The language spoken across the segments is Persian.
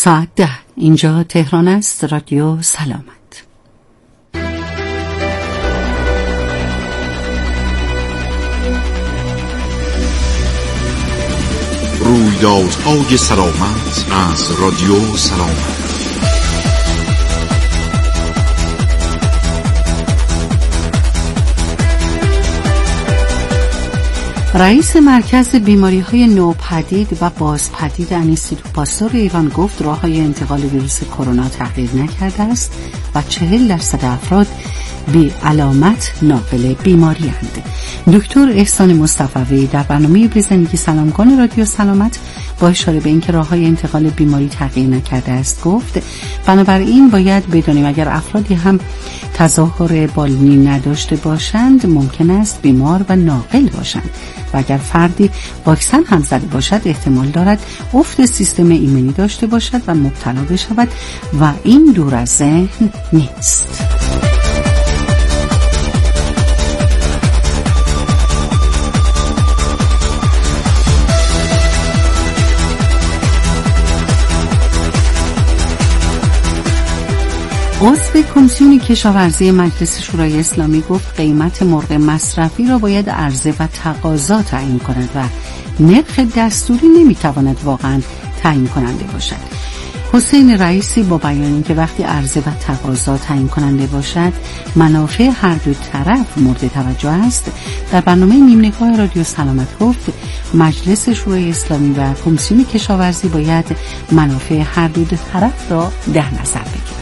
ساعت 10. اینجا تهران است. رادیو سلامت. رویدادهای سلامت از رادیو سلامت. رئیس مرکز بیماری‌های نوپدید و بازپدید انستیتو پاستور ایران گفت راه‌های انتقال ویروس کرونا تغییر نکرده است و 40% افراد بی علامت ناقل بیماری اند. دکتر احسان مصطفی در برنامه به زندگی سلامکن رادیو سلامت با اشاره به اینکه راه‌های انتقال بیماری تغییر نکرده است گفت بنابراین باید بدانیم اگر افرادی هم تظاهر بالینی نداشته باشند ممکن است بیمار و ناقل باشند و اگر فردی واکسن هم زده باشد احتمال دارد افت سیستم ایمنی داشته باشد و مبتلا بشود و این دور از ذهن نیست. عضو کمیسیون کشاورزی مجلس شورای اسلامی گفت قیمت مرغ مصرفی را باید عرضه و تقاضا تعیین کند و نرخ دستوری نمیتواند واقعا تعیین کننده باشد. حسین رئیسی با بیان اینکه وقتی عرضه و تقاضا تعیین کننده باشد منافع هر دو طرف مورد توجه است در برنامه نیمنگاه رادیو سلامت گفت مجلس شورای اسلامی و کمیسیون کشاورزی باید منافع هر دو طرف را در نظر بگیرند.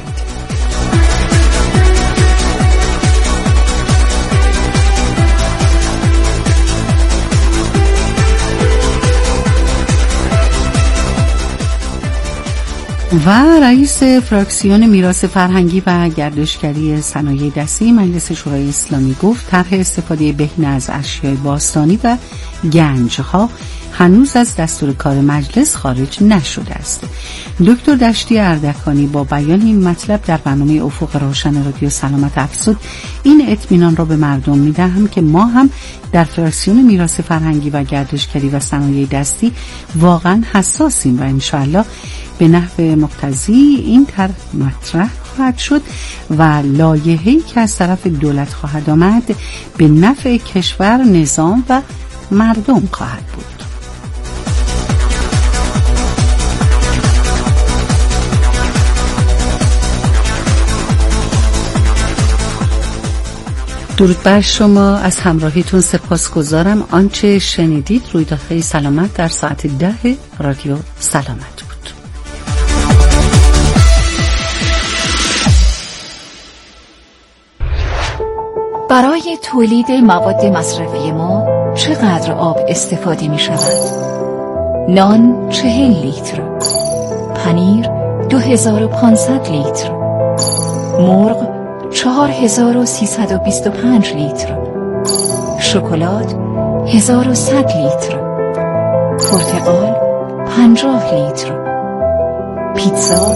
و رئیس فراکسیون میراث فرهنگی و گردشگری صنایع دستی مجلس شورای اسلامی گفت طرح استفاده بهینه از اشیاء باستانی و گنجها هنوز از دستور کار مجلس خارج نشده است. دکتر دشتی اردکانی با بیان این مطلب در برنامه افق روشن رادیو سلامت افزود این اطمینان را به مردم میدهم که ما هم در فراکسیون میراث فرهنگی و گردشگری و صنایع دستی واقعا حساسیم و انشاءالله به نحو مقتضی این طرح مطرح خواهد شد و لایحه‌ای که از طرف دولت خواهد آمد به نفع کشور، نظام و مردم خواهد بود. درود بر شما، از همراهیتون سپاسگزارم. آنچه شنیدید رویدادهای سلامت در ساعت 10 رادیو سلامت بود. برای تولید مواد مصرفی ما چقدر آب استفاده می شود؟ نان 40 لیتر، پنیر 2500 لیتر، مرغ 4325 لیتر، شکلات 1100 لیتر، پرتقال 50 لیتر، پیتزا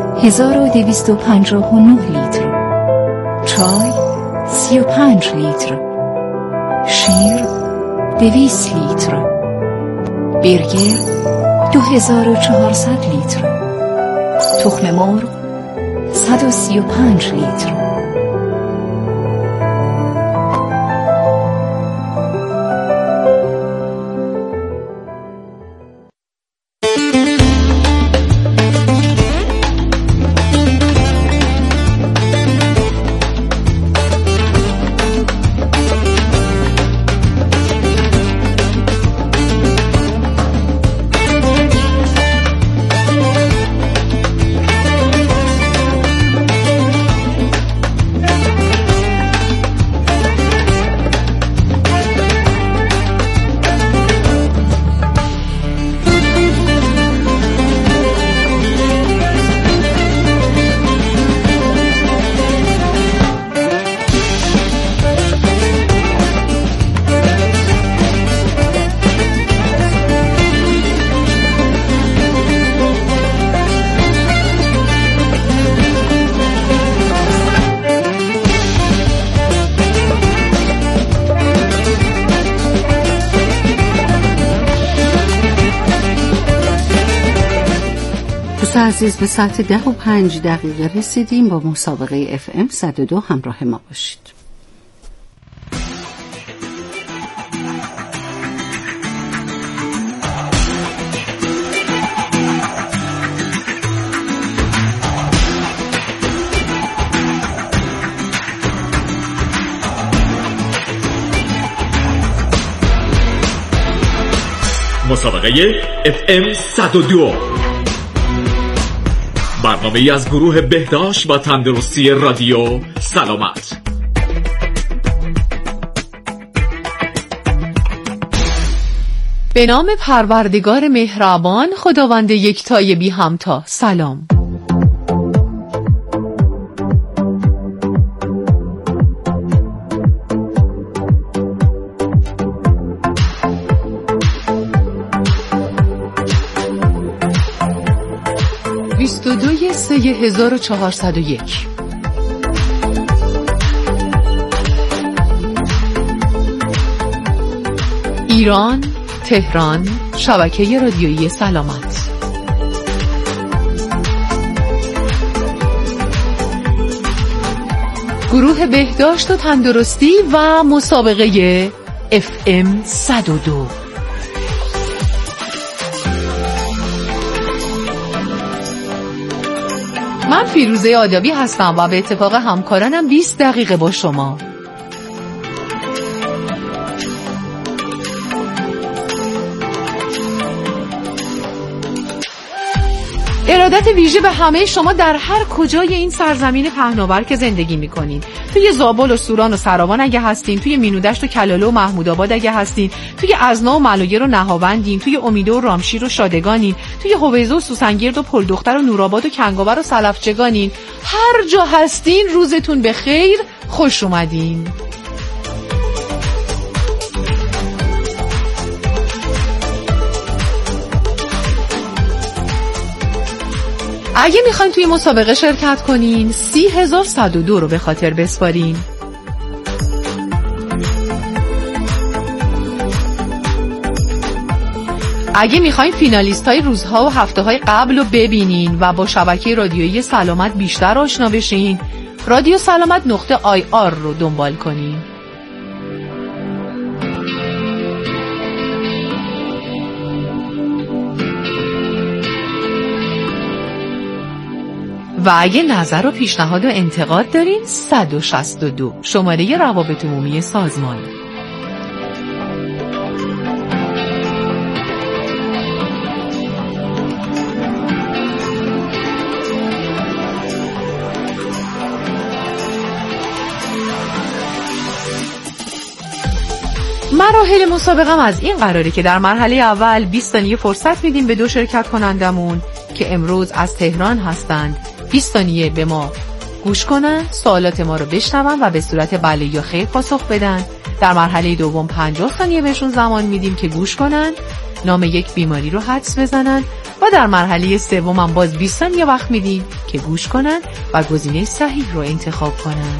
1259 لیتر، چای 35 لیتر، شیر 200 لیتر، برگر 2400 لیتر، تخم مرغ 135 لیتر. دوست عزیز به ساعت 10:05 رسیدیم. با مسابقه FM 102 همراه ما باشید. مسابقه FM 102 برنامه‌ای از گروه بهداشت و تندرستی رادیو سلامت. به نام پروردگار مهربان، خداوند یکتای بی همتا. سلام. دوی 3401 ایران، تهران، شبکه رادیویی سلامت. گروه بهداشت و تندرستی و مسابقه FM 102. من فیروزه آدابی هستم و به اتفاق همکارانم 20 دقیقه با شما. ارادت ویژه به همه شما در هر کجای این سرزمین پهناور که زندگی میکنین. توی زابل و سوران و سراوان اگه هستین، توی مینودشت و کلاله و محمودآباد اگه هستین، توی ازنا و ملایر و نهاوندین، توی امیده و رامشیر و شادگانین، توی هویزه و سوسنگرد و پلدختر و نورآباد و کنگاور و سلفچگانین، هر جا هستین روزتون بخیر، خوش اومدین. اگه میخواین توی مسابقه شرکت کنین 30102 رو به خاطر بسپارین. اگه میخواین فینالیست های روزها و هفته های قبل رو ببینین و با شبکه رادیویی سلامت بیشتر آشنا بشین، رادیو سلامت.ir رو دنبال کنین. و اگه نظر و پیشنهاد و انتقاد دارین 162 شماره روابط عمومی سازمان. مراحل مسابقم از این قراره که در مرحله اول 20 ثانیه فرصت میدیم به دو شرکت کنندمون که امروز از تهران هستند. 20 ثانیه به ما گوش کنن، سوالات ما رو بشنون و به صورت بله یا خیر پاسخ بدن. در مرحله دوم 50 ثانیه بهشون زمان میدیم که گوش کنن، نام یک بیماری رو حدس بزنن و در مرحله سوم هم باز 20 ثانیه وقت میدیم که گوش کنن و گزینه صحیح رو انتخاب کنن.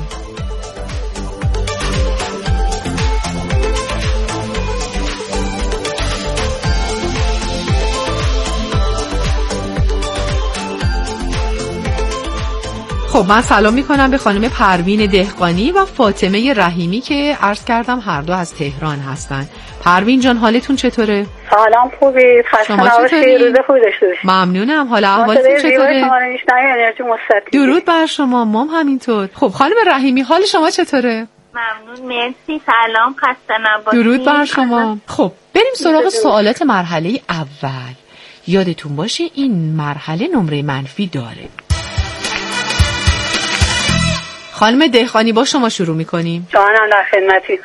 خب من سلام میکنم به خانم پروین دهقانی و فاطمه رحیمی که عرض کردم هر دو از تهران هستن. پروین جان حالتون چطوره؟ سلام، خوبی؟ خسته نباشید، روز خوبی داشته باشید. ممنونم. حالا احوالتون چطوره؟ درود بر شما، مام همینطور. خب خانم رحیمی حال شما چطوره؟ ممنون، مرسی. سلام، خسته نباشید. درود بر شما. خب بریم سراغ سوالات مرحله اول. یادتون باشه این مرحله نمره منفی داره. خانم دهقانی با شما شروع میکنیم. جانم در خدمتی.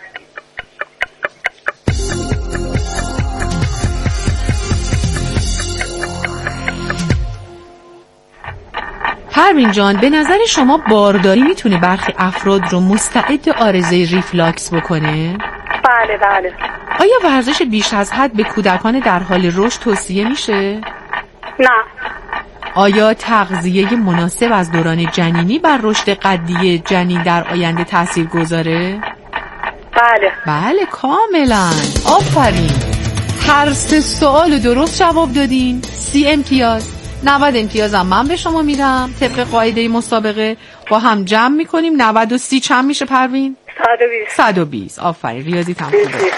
پروین جان، به نظر شما بارداری میتونه برخی افراد رو مستعد عارضه ریفلاکس بکنه؟ بله بله. آیا ورزش بیش از حد به کودکان در حال رشد توصیه میشه؟ نه. آیا تغذیه مناسب از دوران جنینی بر رشد قدی جنین در آینده تأثیر گذاره؟ بله. بله کاملا. آفرین. هر 3 سوال درست جواب دادین. 30 امتیاز. 90 امتیازم من به شما میدم طبق قاعده مسابقه. با هم جمع میکنیم. 90 و 30 چند میشه پروین؟ 120. آفرین، ریاضی تمام شده.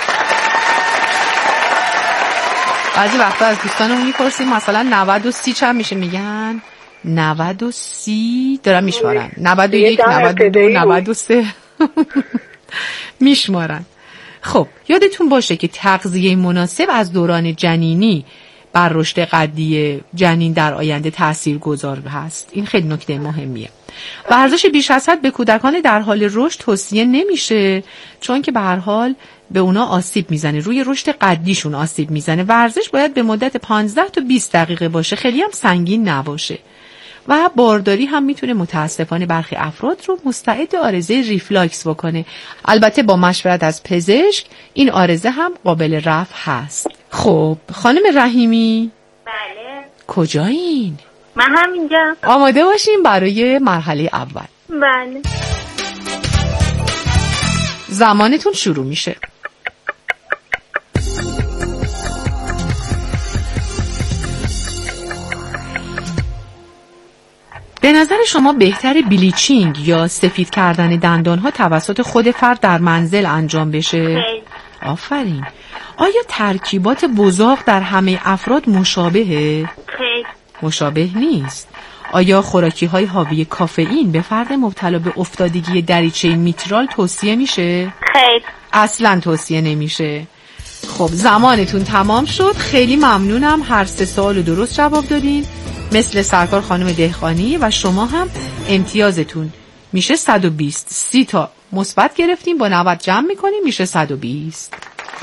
بعضی وقتا از دوستانمون میپرسیم مثلا 90 و 30 چند میشه، میگن 90 و 30 دارن میشمارن، 91 92 93 میشمارن. خب یادتون باشه که تغذیه مناسب از دوران جنینی بر رشد قدی جنین در آینده تاثیرگذار هست. این خیلی نکته مهمیه. ورزش بیش از حد به کودکان در حال رشد توصیه نمیشه، چون که به هر حال به اونا آسیب میزنه، روی رشد قدیشون آسیب میزنه. ورزش باید به مدت 15 تا 20 دقیقه باشه، خیلی هم سنگین نباشه. و بارداری هم میتونه متاسفانه برخی افراد رو مستعد عارضه ریفلاکس بکنه. البته با مشورت از پزشک این عارضه هم قابل رفع هست. خب خانم رحیمی، بله. کجایین؟ من همینجا. آماده باشیم برای مرحله اول. بله. زمانتون شروع میشه. به نظر شما بهتر بلیچینگ یا سفید کردن دندانها توسط خود فرد در منزل انجام بشه؟ آفرین. آیا ترکیبات بزاق در همه افراد مشابهه؟ خیلی. مشابه نیست. آیا خوراکی‌های حاوی کافئین به فرد مبتلا به افتادگی دریچه میترال توصیه میشه؟ خیلی. اصلاً توصیه نمیشه. خب زمانتون تمام شد. خیلی ممنونم، هر 3 سوال درست جواب دادین مثل سرکار خانم دهقانی و شما هم امتیازتون میشه 120. 30 تا مثبت گرفتیم، با 90 جمع میکنیم میشه 120.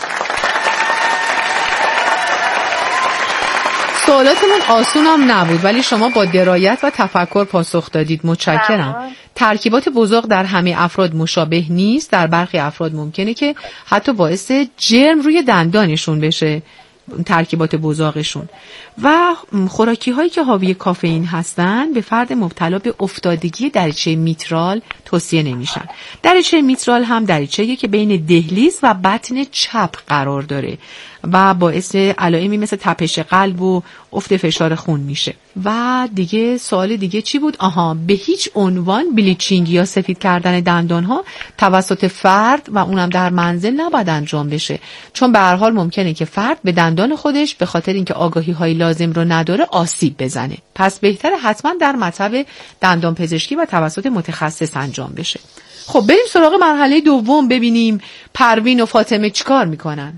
سوالاتمون آسون هم نبود ولی شما با درایت و تفکر پاسخ دادید. متشکرم. ترکیبات بزاق در همه افراد مشابه نیست. در برخی افراد ممکنه که حتی باعث جرم روی دندانشون بشه ترکیبات بزاقشون. و خوراکی هایی که حاوی کافئین هستن به فرد مبتلا به افتادگی دریچه میترال توصیه نمیشن. دریچه میترال هم دریچه‌ایه که بین دهلیز و بطن چپ قرار داره و باعث علائمی مثل تپش قلب و افت فشار خون میشه. و دیگه سوال دیگه چی بود؟ به هیچ عنوان بلیچینگ یا سفید کردن دندان ها توسط فرد و اونم در منزل نباید انجام بشه، چون به هر حال ممکنه که فرد به دندان خودش به خاطر اینکه آگاهی های لازم رو نداره آسیب بزنه. پس بهتره حتما در مطب دندان پزشکی و توسط متخصص انجام بشه. خب بریم سراغ مرحله دوم، ببینیم پروین و فاطمه چیکار میکنن.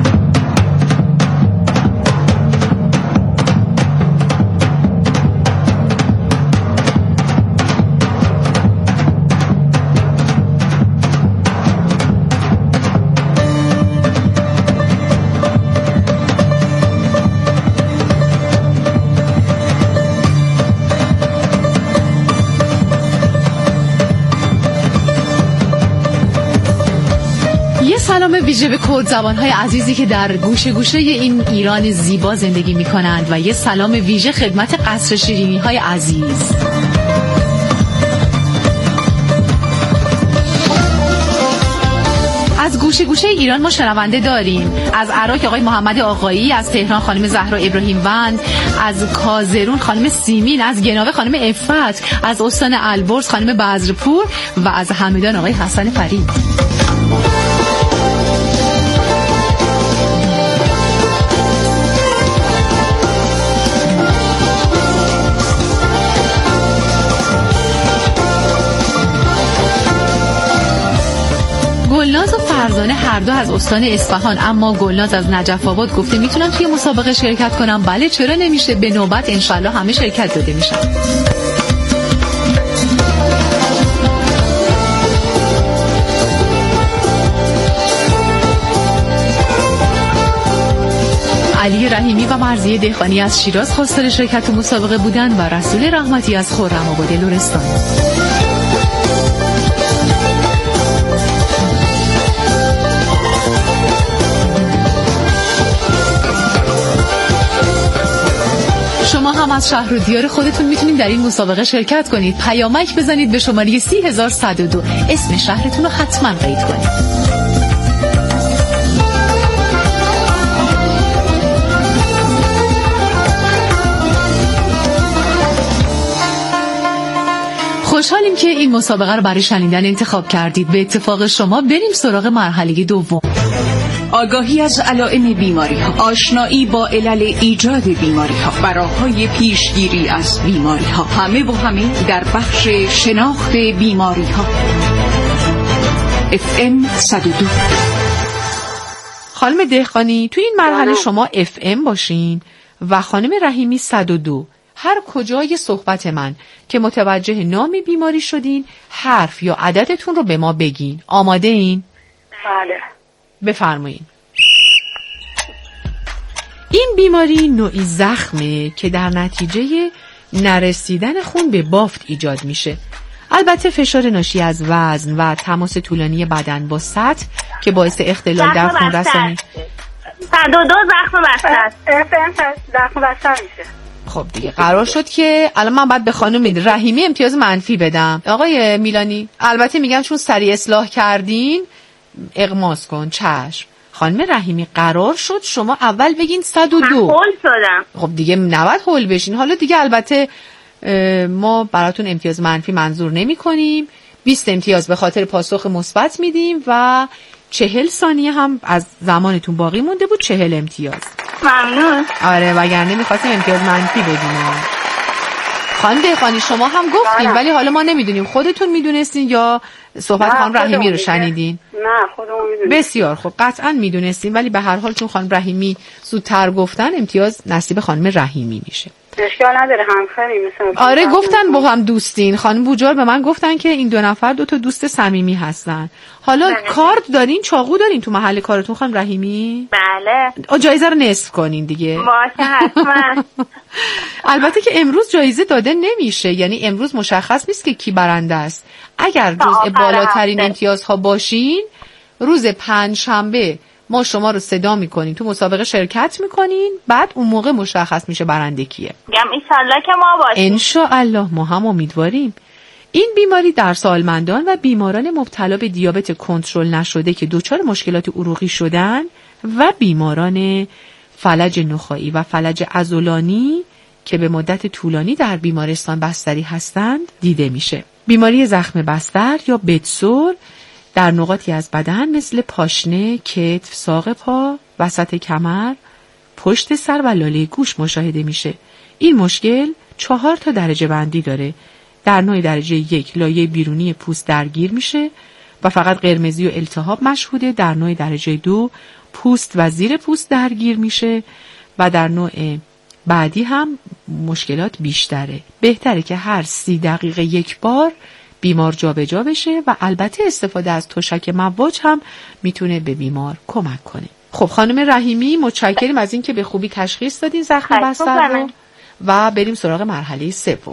سلام ویژه به کرد زبان‌های عزیزی که در گوشه گوشه این ایران زیبا زندگی می‌کنند و یه سلام ویژه خدمت قصر شیرینی‌های عزیز. از گوشه گوشه ایران ما شنونده داریم. از عراق آقای محمد آقایی، از تهران خانم زهرا ابراهیم وند، از کازرون خانم سیمین، از گناوه خانم عفت، از استان البرز خانم بزرپور و از همدان آقای حسن فرید. گلناز و فرزانه هر دو از استان اصفهان، اما گلناز از نجف آباد گفته میتونم توی مسابقه شرکت کنم. بله چرا نمیشه، به نوبت انشالله همه شرکت داده میشن. علی رحیمی و مرضیه دهقانی از شیراز خواستار شرکت تو مسابقه بودن و رسول رحمتی از خرم آباد لرستان. شما هم از شهر و دیار خودتون میتونید در این مسابقه شرکت کنید. پیامک بزنید به شماره 30102. اسم شهرتون رو حتما قید کنید. خوشحالیم که این مسابقه رو برای شنیدن انتخاب کردید. به اتفاق شما بریم سراغ مرحله دوم. آگاهی از علائم بیماری‌ها، آشنایی با علل ایجاد بیماری‌ها، راه‌های پیشگیری از بیماری‌ها، همه و همه در بخش شناخت بیماری‌ها. FM 102. خانم دهقانی تو این مرحله شما FM باشین و خانم رحیمی 102. هر کجای صحبت من که متوجه نام بیماری شدین حرف یا عددتون رو به ما بگین. آماده این؟ بله. بفرمایین. این بیماری نوعی زخمه که در نتیجه نرسیدن خون به بافت ایجاد میشه. البته فشار ناشی از وزن و تماس طولانی بدن با سطح که باعث اختلال در خون رسانی. 102 زخم بسته. زخم بسته میشه. خب دیگه قرار شد که الان من باید به خانم رحیمی امتیاز منفی بدم. آقای میلانی البته میگن چون سریع اصلاح کردین اغماس کن. چشم. خانم رحیمی قرار شد شما اول بگین 102. من هول شدم. خب دیگه نباید هول بشین. حالا دیگه البته ما براتون امتیاز منفی منظور نمی کنیم. 20 امتیاز به خاطر پاسخ مثبت میدیم و 40 ثانیه هم از زمانتون باقی مونده بود. 40 امتیاز. ممنون. آره وگرنه می‌خواستیم امتیاز منفی بدیم. خانم دهقانی شما هم گفتین ولی حالا ما نمیدونیم خودتون میدونستین یا صحبت خانم رحیمی رو شنیدین؟ نه خودمون میدونیم. بسیار خب قطعا میدونستین ولی به هر حال چون خانم رحیمی زودتر گفتن امتیاز نصیب خانم رحیمی میشه. اشکال نداره همخریم مثلا. آره گفتن با هم دوستین. خانم بوجار به من گفتن که این دو نفر دو تا دوست صمیمی هستن. حالا کارت دارین چاقو دارین تو محل کارتون خانم رحیمی؟ بله. جایزه رو نصف کنین دیگه. باشه حتما. البته که امروز جایزه داده نمیشه یعنی امروز مشخص نیست که کی برنده است. اگر جزء بالاترین امتیازها باشین روز پنجشنبه ما شما رو صدا میکنیم تو مسابقه شرکت میکنین بعد اون موقع مشخص میشه برنده کیه. میگم انشالله که ما باشیم. انشالله ما هم امیدواریم. این بیماری در سالمندان و بیماران مبتلا به دیابت کنترل نشده که دچار مشکلات عروقی شدن و بیماران فلج نخاعی و فلج عضلانی که به مدت طولانی در بیمارستان بستری هستند دیده میشه. بیماری زخم بستر یا بدسور در نقاطی از بدن مثل پاشنه، کتف، ساق پا، وسط کمر، پشت سر و لاله گوش مشاهده میشه. این مشکل 4 درجه بندی داره. در نوع درجه 1 لایه بیرونی پوست درگیر میشه و فقط قرمزی و التهاب مشهوده. در نوع درجه 2 پوست و زیر پوست درگیر میشه و در نوع بعدی هم مشکلات بیشتره. بهتره که هر 30 دقیقه یک بار بیمار جابجا بشه و البته استفاده از تشک مواج هم میتونه به بیمار کمک کنه. خب خانم رحیمی متشکریم از این که به خوبی تشخیص دادین زخم بستر رو و بریم سراغ مرحله سوم.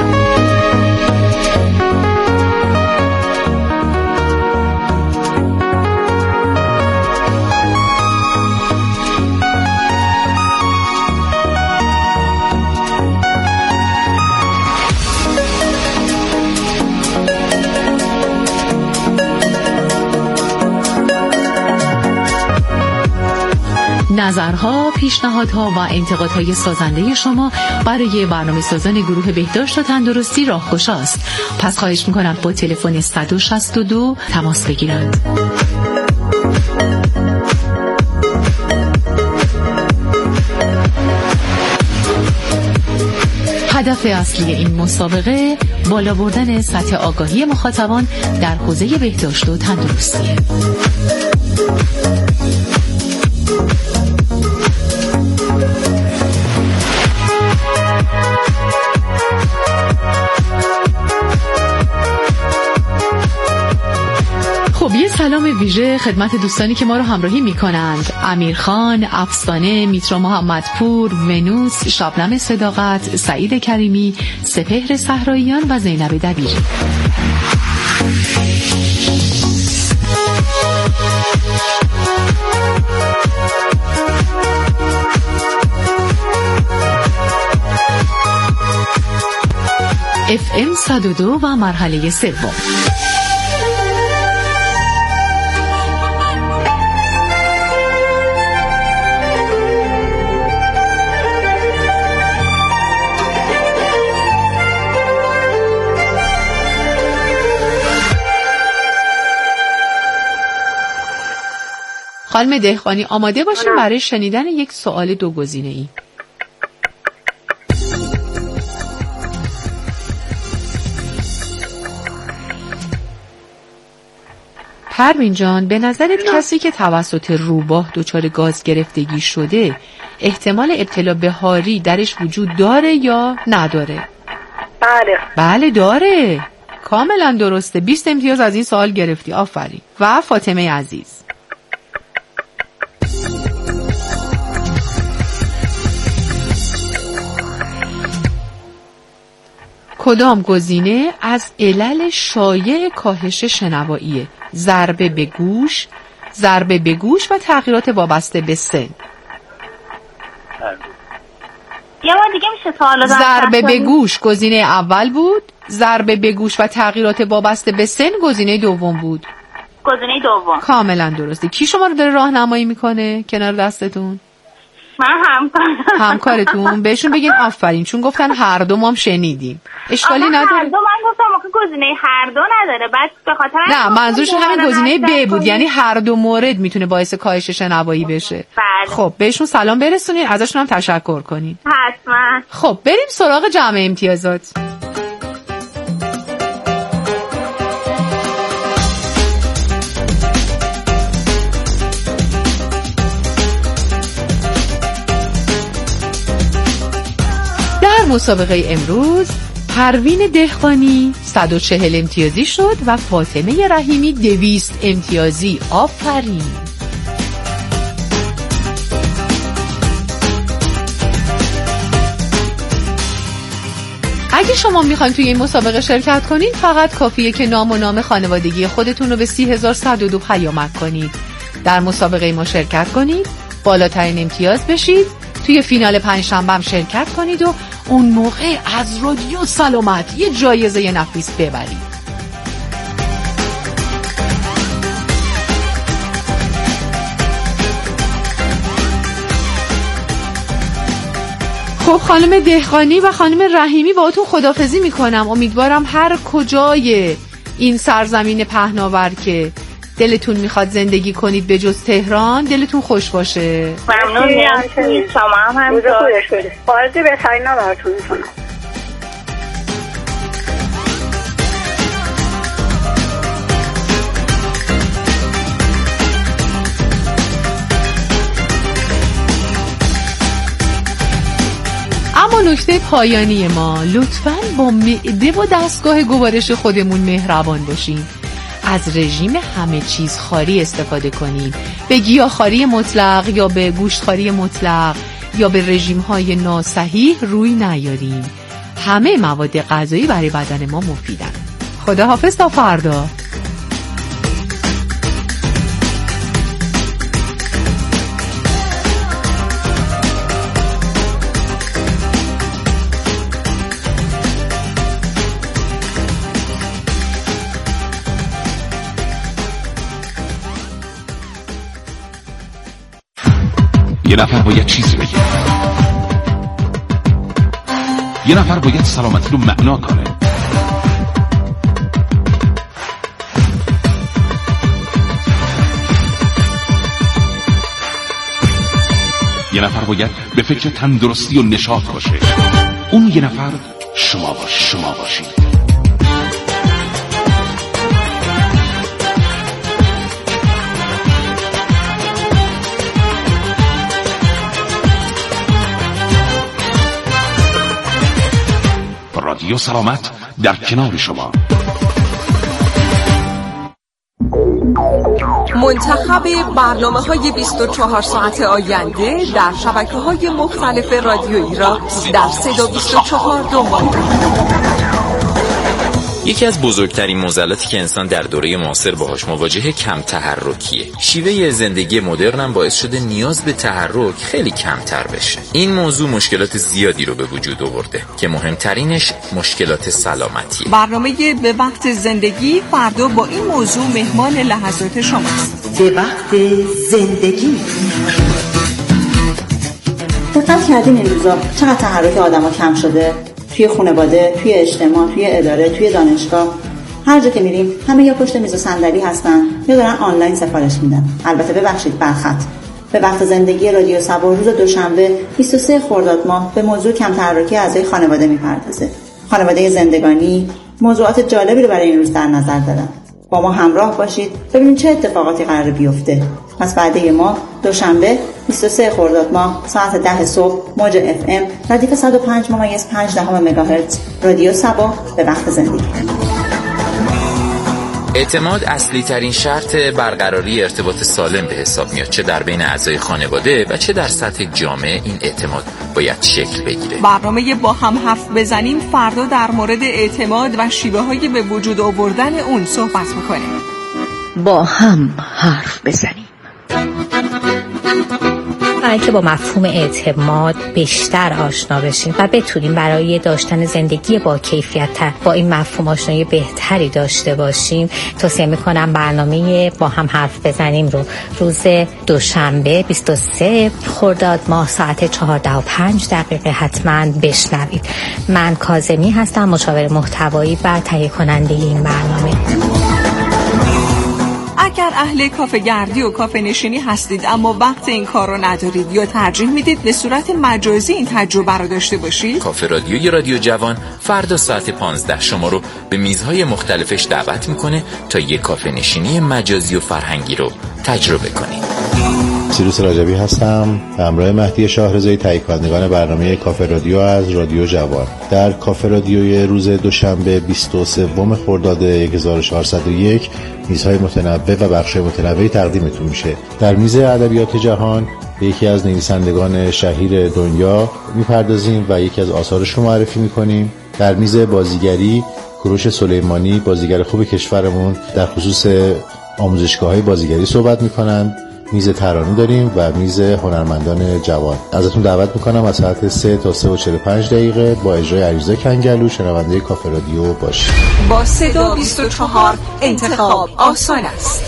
نظرها، پیشنهادها و انتقادهای سازنده شما برای برنامه سازان گروه بهداشت و تندرستی راهگشاست. پس خواهش میکنم با تلفن 162 تماس بگیرند. هدف اصلی این مسابقه بالا بردن سطح آگاهی مخاطبان در حوزه بهداشت و تندرستی. خب یه سلام ویژه خدمت دوستانی که ما رو همراهی میکنند: امیرخان، افسانه، میترا محمدپور، ونوس، شبنم صداقت، سعید کریمی، سپهر صحراییان و زینب دبیری. FM 102 و مرحله سوم. خانم دهقانی آماده باشین برای شنیدن یک سوال 2 گزینه‌ای. پروین جان، به نظرت کسی که توسط روباه دچار گاز گرفتگی شده احتمال ابتلا به هاری درش وجود داره یا نداره؟ بله داره. کاملا درسته. 20 امتیاز از این سوال گرفتی. آفرین. و فاطمه عزیز، کدام گزینه از علل شایع کاهش شنواییه؟ ضربه به گوش و تغییرات وابسته به سن. یه بار دیگه میشه سوالو ضربه به گوش گزینه اول بود، ضربه به گوش و تغییرات وابسته به سن گزینه دوم بود. گزینه دوم. کاملا درسته. کی شما رو داره راهنمایی میکنه کنار دستتون؟ من همکارتون. بهشون بگین آفرین، چون گفتن هر دو ما هم شنیدیم. اشکالی نداره. هر دو من گفتم آخه گزینه هر دو نداره، بعد به خاطر نه منظورشون همین گزینه ب بود، یعنی هر دو مورد میتونه باعث کاهش شنوایی بشه. بله. خب بهشون سلام برسونین، ازشون هم تشکر کنین. حتما. خب بریم سراغ جمع امتیازات. در مسابقه امروز پروین دهقانی 140 امتیازی شد و فاطمه رحیمی 200 امتیازی. آفرین. اگه شما میخواین توی این مسابقه شرکت کنین فقط کافیه که نام و نام خانوادگی خودتون رو به 30102 پیامک کنید. در مسابقه ما شرکت کنید، بالاترین امتیاز بشید، توی فینال پنجشنبه هم شرکت کنید و اون موقع از رادیو سلامت یه جایزه نفیس ببرید. خب خانم دهقانی و خانم رحیمی باهاتون خداحافظی میکنم. امیدوارم هر کجای این سرزمین پهناور که دلتون میخواد زندگی کنید به جز تهران دلتون خوش باشه. ممنون. شما هم همینطور. آرزوی بهترینا براتون میکنم. اما نکته پایانی ما، لطفاً با معده و دستگاه گوارش خودمون مهربان باشیم. از رژیم همه چیز خواری استفاده کنیم. به گیاهخواری مطلق یا به گوشتخواری مطلق یا به رژیم‌های ناصحیح روی نیاریم. همه مواد غذایی برای بدن ما مفیدن. خداحافظ تا فردا. یه نفر باید چیزی بگه، یه نفر باید سلامتی رو معنا کنه. یه نفر باید به فکر تندرستی و نشاط باشه. اون یه نفر شما باشید. رادیو سلامت در کنار شما. منتخب برنامه‌های 24 ساعت آینده در شبکه‌های مختلف رادیویی را در 324 دنبال کنید. یکی از بزرگترین معضلاتی که انسان در دوره معاصر باهاش مواجهه کم تحرکیه. شیوه زندگی مدرن هم باعث شده نیاز به تحرک خیلی کمتر بشه. این موضوع مشکلات زیادی رو به وجود آورده که مهمترینش مشکلات سلامتیه. برنامه به وقت زندگی فردا با این موضوع مهمان لحظات شماست. به وقت زندگی. دقت کردین این روزا چقدر تحرک آدما کم شده؟ توی خانواده، توی اجتماع، توی اداره، توی دانشگاه. هر جا که میریم همه یا پشت میز و صندلی هستن یا دارن آنلاین سفارش میدن. البته ببخشید برخط. به وقت زندگی رادیو سبا روز دوشنبه 23 خرداد ماه به موضوع کم تحرکی اعضای خانواده میپردازه. خانواده زندگانی موضوعات جالبی رو برای این روز در نظر دارن. با ما همراه باشید ببینیم چه اتفاقاتی قراره بیفته. پس وعده ما دوشنبه 23 خرداد ماه ساعت 10 صبح موج FM ردیف 105.5 مگاهرتز رادیو سبا به وقت زندگی. اعتماد اصلی ترین شرط برقراری ارتباط سالم به حساب میاد، چه در بین اعضای خانواده و چه در سطح جامعه. این اعتماد باید شکل بگیره. برنامه با هم حرف بزنیم فردا در مورد اعتماد و شیوه های به وجود آوردن اون صحبت میکنیم. با هم حرف بزنیم. برای که با مفهوم اعتماد بیشتر آشنا بشیم و بتونیم برای داشتن زندگی با کیفیت با این مفهوم آشنایی بهتری داشته باشیم، توصیه میکنم برنامه با هم حرف بزنیم رو روز دوشنبه 23 خرداد ماه ساعت 14:05 حتما بشنوید. من کاظمی هستم، مشاور محتوایی و تهیه کننده این برنامه. اگر اهل کافه گردی و کافه نشینی هستید اما وقت این کار رو ندارید یا ترجیح میدید به صورت مجازی این تجربه رو داشته باشید، کافه رادیو رادیو جوان فردا ساعت 15 شما رو به میزهای مختلفش دعوت میکنه تا یک کافه نشینی مجازی و فرهنگی رو تجربه کنید. سیروس راجبی هستم، همراه مهدی شاهرضایی تهیه کنندگان برنامه کافه رادیو از رادیو جوان. در کافه رادیو روز دوشنبه 23 خرداد 1401 میزهای متنوع و بخش‌های متنوعی تقدیمتون میشه. در میز ادبیات جهان به یکی از نویسندگان شهیر دنیا میپردازیم و یکی از آثارش رو معرفی میکنیم. در میز بازیگری کوروش سلیمانی، بازیگر خوب کشورمون، در خصوص آموزشگاه‌های بازیگری صحبت میکنند. میز ترانه داریم و میز هنرمندان جوان. ازتون دعوت میکنم از ساعت 3 تا 3:45 با اجرای علیرضا کنگلو شنونده کافه رادیو باشید. با صدا 24 انتخاب آسان است.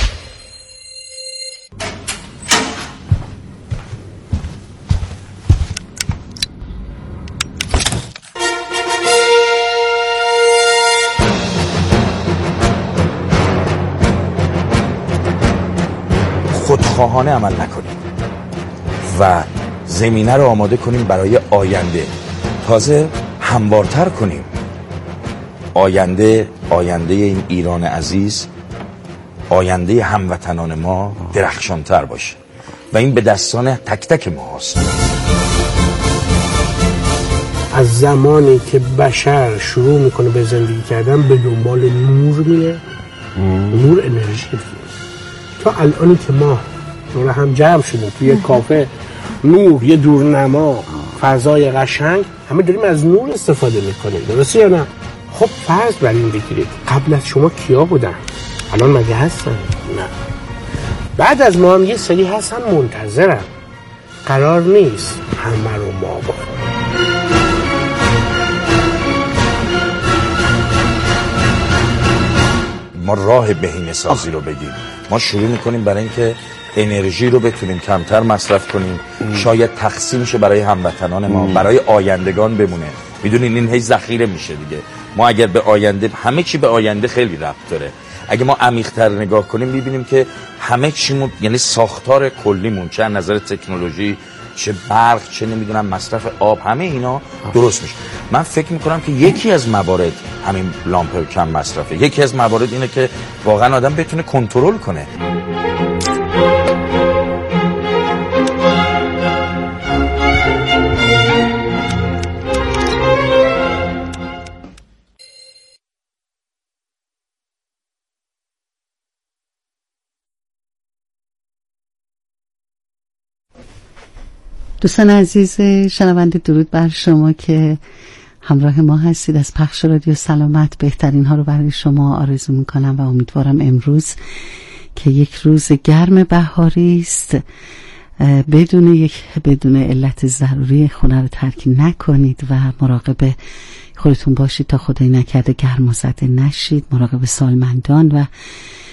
خودخواهانه عمل نکنیم و زمینه رو آماده کنیم برای آینده، تازه هموارتر کنیم. آینده این ایران عزیز، آینده هموطنان ما درخشانتر باشه و این به دستان تک تک ما هست. از زمانی که بشر شروع میکنه به زندگی کردن به دنبال نور میره، نور انرژی دیگه. تا الانی که ما دور هم جمع شدیم توی کافه، نور، یه دورنما، فضای قشنگ، همه داریم از نور استفاده میکنیم، درسته یا نه؟ خب فرض بر این بگیرید قبل از شما کیا بودن؟ الان مگه هستن؟ نه. بعد از ما هم یه سری هستن منتظرن. قرار نیست همه رو ما بخوریم. ما راه بهینه سازی رو بگیم. ما شروع میکنیم برای اینکه انرژی رو بتونیم کمتر مصرف کنیم، شاید تقسیم شه برای هموطنان ما، برای آیندگان بمونه. میدونین این هی ذخیره میشه دیگه. ما اگر به آینده، همه چی به آینده خیلی ربط داره. اگه ما عمیق‌تر نگاه کنیم میبینیم که همه چیمون، یعنی ساختار کلیمون، چه از نظر تکنولوژی، چه برق، چه نمیدونم مصرف آب، همه اینا درست میشه. من فکر میکنم که یکی از موارد همین لامپ کم مصرفه. یکی از موارد اینه که واقعا آدم بتونه کنترل کنه. دوستان عزیز شنونده، درود بر شما که همراه ما هستید. از پخش رادیو سلامت بهترین ها رو برای شما آرزو میکنم و امیدوارم امروز که یک روز گرم بهاری است بدون علت ضروری خونه رو ترک نکنید و مراقب خودتون باشید تا خدای نکرده گرمازده نشید. مراقب سالمندان و